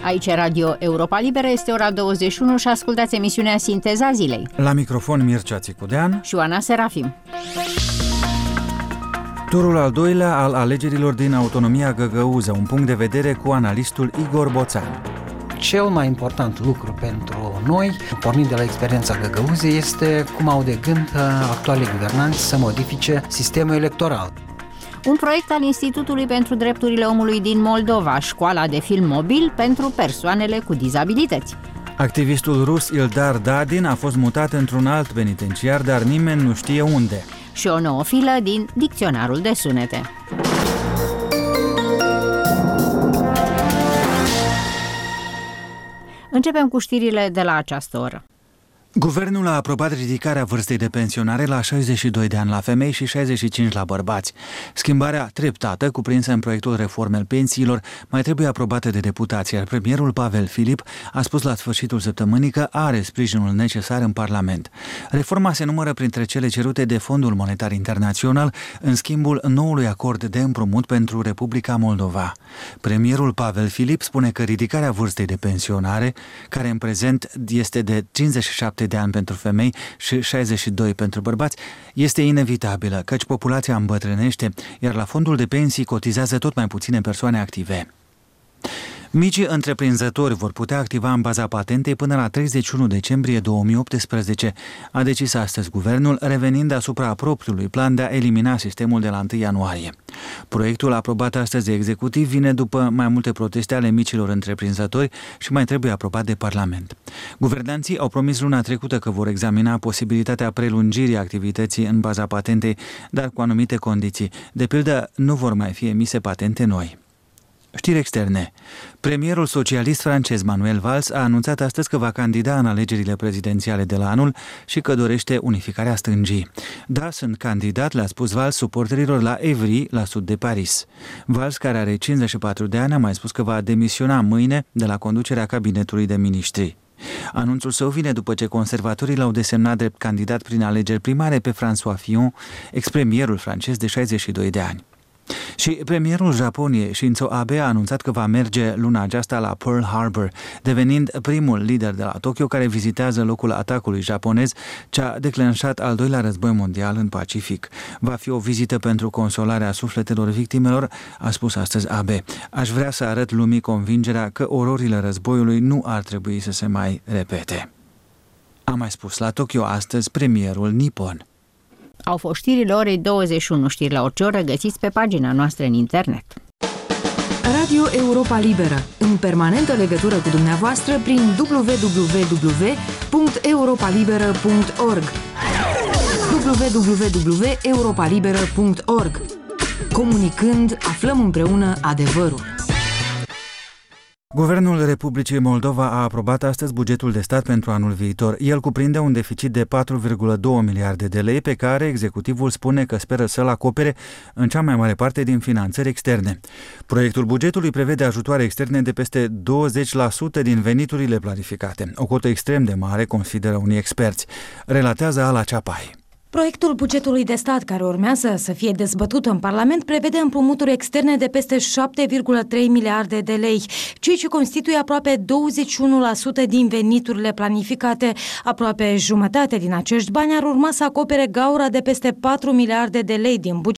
Aici e Radio Europa Liberă, este ora 21 și ascultați emisiunea Sinteza Zilei. La microfon Mircea Țicudean și Oana Serafim. Turul al doilea al alegerilor din Autonomia Găgăuză, un punct de vedere cu analistul Igor Boțan. Cel mai important lucru pentru noi, pornind de la experiența Găgăuzei, este cum au de gând actualii guvernanți să modifice sistemul electoral. Un proiect al Institutului pentru Drepturile Omului din Moldova, școala de film mobil pentru persoanele cu dizabilități. Activistul rus Ildar Dadin a fost mutat într-un alt penitenciar, dar nimeni nu știe unde. Și o nouă filă din Dicționarul de Sunete. Începem cu știrile de la această oră. Guvernul a aprobat ridicarea vârstei de pensionare la 62 de ani la femei și 65 la bărbați. Schimbarea treptată, cuprinsă în proiectul reformei pensiilor, mai trebuie aprobată de deputați, iar premierul Pavel Filip a spus la sfârșitul săptămânii că are sprijinul necesar în Parlament. Reforma se numără printre cele cerute de Fondul Monetar Internațional în schimbul noului acord de împrumut pentru Republica Moldova. Premierul Pavel Filip spune că ridicarea vârstei de pensionare, care în prezent este de 57 de ani pentru femei și 62 pentru bărbați, este inevitabilă, căci populația îmbătrânește, iar la fondul de pensii cotizează tot mai puține persoane active. Micii întreprinzători vor putea activa în baza patentei până la 31 decembrie 2018, a decis astăzi guvernul, revenind asupra propriului plan de a elimina sistemul de la 1 ianuarie. Proiectul aprobat astăzi de executiv vine după mai multe proteste ale micilor întreprinzători și mai trebuie aprobat de Parlament. Guvernanții au promis luna trecută că vor examina posibilitatea prelungirii activității în baza patentei, dar cu anumite condiții. De pildă, nu vor mai fi emise patente noi. Știri externe. Premierul socialist francez Manuel Valls a anunțat astăzi că va candida în alegerile prezidențiale de la anul și că dorește unificarea stângii. Da, sunt candidat, le-a spus Valls suporterilor la Évry, la sud de Paris. Valls, care are 54 de ani, a mai spus că va demisiona mâine de la conducerea cabinetului de miniștri. Anunțul său vine după ce conservatorii l-au desemnat drept candidat prin alegeri primare pe François Fillon, ex-premierul francez de 62 de ani. Și premierul Japoniei, Shinzo Abe, a anunțat că va merge luna aceasta la Pearl Harbor, devenind primul lider de la Tokyo care vizitează locul atacului japonez ce a declanșat al doilea război mondial în Pacific. Va fi o vizită pentru consolarea sufletelor victimelor, a spus astăzi Abe. Aș vrea să arăt lumii convingerea că ororile războiului nu ar trebui să se mai repete. A mai spus la Tokyo astăzi premierul nipon. Au fost știrile orei 21, știri la orice oră, găsiți pe pagina noastră în internet. Radio Europa Liberă, în permanentă legătură cu dumneavoastră prin www.europalibera.org www.europalibera.org. Comunicând, aflăm împreună adevărul. Guvernul Republicii Moldova a aprobat astăzi bugetul de stat pentru anul viitor. El cuprinde un deficit de 4,2 miliarde de lei pe care executivul spune că speră să-l acopere în cea mai mare parte din finanțări externe. Proiectul bugetului prevede ajutoare externe de peste 20% din veniturile planificate, o cotă extrem de mare, consideră unii experți, relatează Ala Ceapai. Proiectul bugetului de stat care urmează să fie dezbătut în Parlament prevede împrumuturi externe de peste 7,3 miliarde de lei, ceea ce constituie aproape 21% din veniturile planificate. Aproape jumătate din acești bani ar urma să acopere gaura de peste 4 miliarde de lei din buget